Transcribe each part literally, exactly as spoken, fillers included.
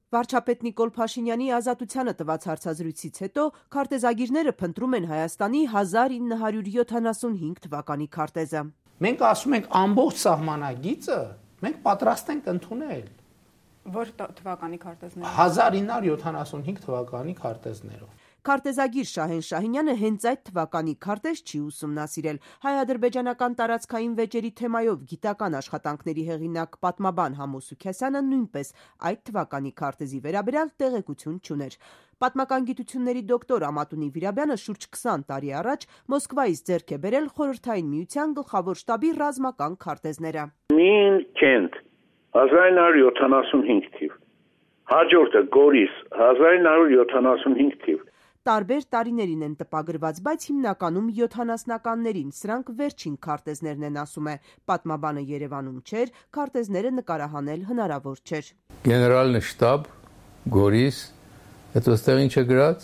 Վարչապետ Նիկոլ Փաշինյանի ազատությանը տված հարցազրույցից հետո քարտեզագիրները փնտրում են Հայաստանի հազար ինը հարյուր յոթանասունհինգ թվականի քարտեզը։ Մենք ասում ենք ամբողջ սահմանագիծը մենք պատրաստ ենք ընդունել։ Որ թվականի քարտեզները։ հազար ինը հարյուր յոթանասունհինգ թվականի քարտեզներով։ Քարտեզագիր Շահեն Շահինյանը հենց այդ թվականի քարտեզ չի ուսումնասիրել։ Հայ-ադրբեջանական տարածքային վեճերի թեմայով գիտական աշխատանքների հեղինակ պատմաբան Համո Սուքասյանը նույնպես այդ թվականի քարտեզի վերաբերյալ տեղեկություն չուներ։ Պատմական գիտությունների դոկտոր Ամատունի Վիրաբյանը շուրջ քսան տարի առաջ Մոսկվայից ձեռք է բերել Խորհրդային Միության գլխավոր շտաբի ռազմական քարտեզները։ Մինքենտ հազար ինը հարյուր յոթանասունհինգ թիվ, հաջորդը Գորիս հազար ինը հարյուր յոթանասունհինգ թիվ։ Տարբեր տարիներին են տպագրված, բայց հիմնականում յոթանասնականներին, սրանք վերջին քարտեզներն են, ասում է պատմաբանը։ Երևանում չէր, քարտեզները նկարահանել հնարավոր չէր։ Գեներալն շտաբ, Գորիս, հետո ստեղ ինչ է գրած,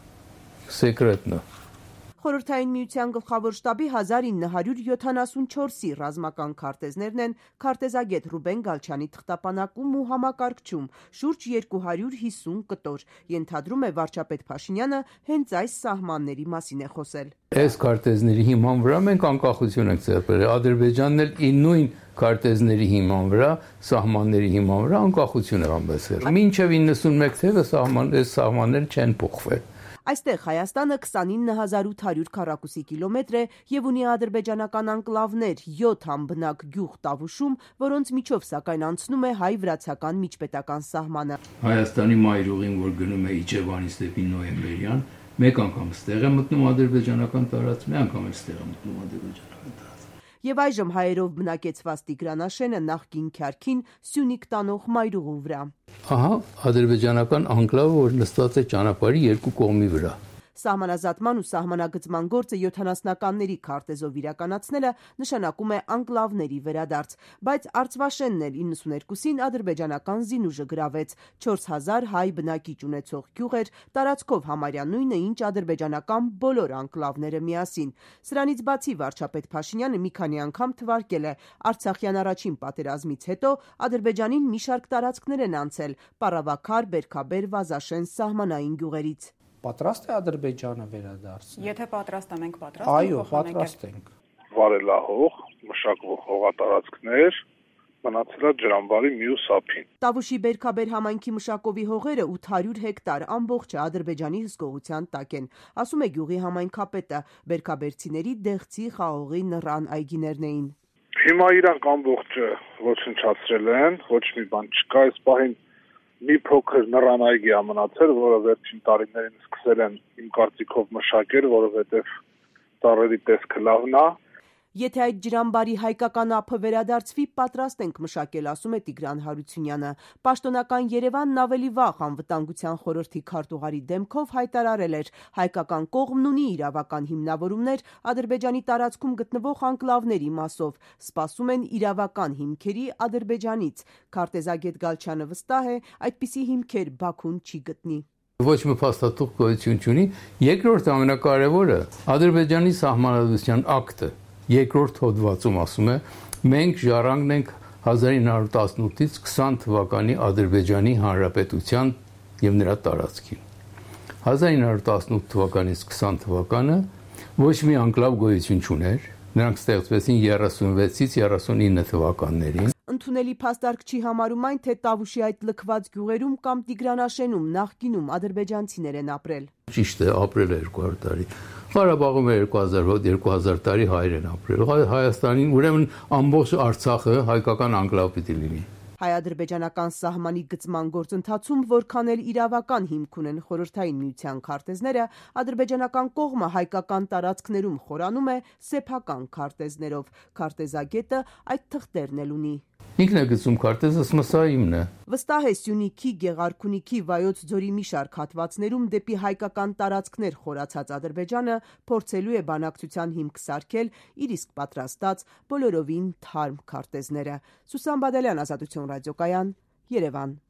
սեկրետնը։ Խորհրդային Միության գլխավոր շտաբի հազար ինը հարյուր յոթանասունչորսի ռազմական քարտեզներն են քարտեզագետ Ռուբեն Գալչյանի թղթապանակում ու համակարգչում, շուրջ երկու հարյուր հիսուն կտոր։ Ենթադրում է վարչապետ Փաշինյանը հենց այս սահմանների մասին է խոսել։ Այս քարտեզների հիման վրա մենք անկախություն ենք ձեռք բերել։ Ադրբեջանն էլ ի նույն քարտեզների հիման վրա, սահմանների հիման վրա անկախություն է ամբեսել։ Մինչև իննսունմեկ թվականը սահման, այս սահմանները չեն փոխվել։ Այստեղ Հայաստանը քսանինը հազար ութ հարյուր քառակուսի կիլոմետր է եւ ունի ադրբեջանական անկլավներ յոթ անբնակ գյուղ Տավուշում, որոնց միջով սակայն անցնում է հայ-վրացական միջպետական սահմանը։ Հայաստանի մայրուղին, որ գնում է Իջևանից դեպի Նոյեմբերյան, մեկ անգամ ստեղ է մտնում ադրբեջանական տարածք, մեկ անգամ էլ ստեղ է մտնում ադրբեջանական տարածք։ Եվ այժմ հայերով բնակեցված Տիգրանաշենը նախկին Քյարքին Սյունիք տանող մայրուղու վրա։ Ահա ադրբեջանական անկլավը, որ նստած է ճանապարհի երկու կողմի վրա։ Սահմանազատման ու սահմանագծման գործը յոթանասնականների քարտեզով իրականացնելը նշանակում է անկլավների վերադարձ, բայց Արցվաշենն էլ իննսուներկուսին ադրբեջանական զինուժը գրավեց, չորս հազար հայ բնակիչ ունեցող գյուղ էր, տարածքով համարյա նույնը, ինչ ադրբեջանական բոլոր անկլավները միասին։ Սրանից բացի վարչապետ Փաշինյանը մի քանի անգամ թվարկել է Արցախյան առաջին պատերազմից հետո Ադրբեջանին մի շարք տարածքներ են անցել Պառավաքար, Բերքաբեր, Վազաշեն սահմանային գյուղերից։ Պատրաստ է Ադրբեջանը վերադարձնել։ Եթե պատրաստ ենք, պատրաստ ենք։ Այո, պատրաստ ենք։ Վարելահող, մշակվող հողատարածքներ, մնացել է ջրամբարի մյուս ափին։ Տավուշի Բերքաբեր համայնքի մշակովի հողերը ութ հարյուր հեկտար ամբողջը Ադրբեջանի հսկողության տակ են, ասում է գյուղի համայնքապետը։ Բերքաբերցիների Դեղցի, Խաղողի, Նռան այգիներն էին։ Հիմա իրանք ամբողջը ոչնչացրել են, ոչ մի բան չկա, այս պահին մի փոքր Նռան այգի է մնացել, որը վերջին տարիներին սկսել են իմ կարծիքով մշակել, որովհետև ծառերի տեսքը լավն է։ Եթե այդ ջրամբարի հայկական ափը վերադարձվի, պատրաստ ենք մշակել, ասում է Տիգրան Հարությունյանը։ Պաշտոնական Երևանն ավելի վաղ Անվտանգության խորհրդի քարտուղարի դեմքով հայտարարել էր, հայկական կողմն ունի իրավական հիմնավորումներ Ադրբեջանի տարածքում գտնվող անկլավների մասով, սպասում են իրավական հիմքերի Ադրբեջանից։ Քարտեզագետ Գալչյանը վստահ է, այդպիսի հիմքեր Բաքուն չի գտնի։ Ոչ մի փաստաթուղթ գոյություն չունի։ Երկրորդ ամենակարևորը Ադրբեջանի սահմանադրության ակտը երկրորդ հոդվածում ասում է, մենք ժառանգն ենք հազար ինը հարյուր տասնութից քսան թվականի Ադրբեջանի Հանրապետության եւ նրա տարածքին։ հազար ինը հարյուր տասնութ թվականից քսան թվականը ոչ մի անկլավ գոյություն չուներ, նրանք ստեղծվեցին երեսունվեցից երեսունինը թվականներին։ Ընդունելի փաստարկ չի համարում այն, թե Տավուշի այդ լքված գյուղերում կամ Տիգրանաշենում նախկինում ադրբեջանցիներ են ապրել։ Ճիշտ է, ապրել է երկու հարյուր տարի։ Ղարաբաղում երկու հազար հոտ երկու հազար տարի հայեր են ապրել։ Հայաստանին, ուրեմն ամբողջ Արցախը հայկական անկլավ պիտի լինի։ Հայ-ադրբեջանական սահմանի գծման գործընթացում, որքան էլ իրավական հիմք ունեն Խորհրդային Միության քարտեզները, ադրբեջանական կողմը հայկական տարածքներում խորանում է սեփական քարտեզներով։ Քարտեզագետը այդ թղթերն էլ ունի։ Ինքն է գծում քարտեզը, սա իմն է։ Վստահ է Սյունիքի, Գեղարքունիքի, Վայոց ձորի մի շարք հատվածներում դեպի հայկական տարածքներ խորացած Ադրբեջանը փորձելու է բանակցության հիմք սարքել իր իսկ պատրաստած բոլորովին թարմ քարտեզները։ Սուսան Բադալյան, Ազատություն ռադիոկայան, Երևան։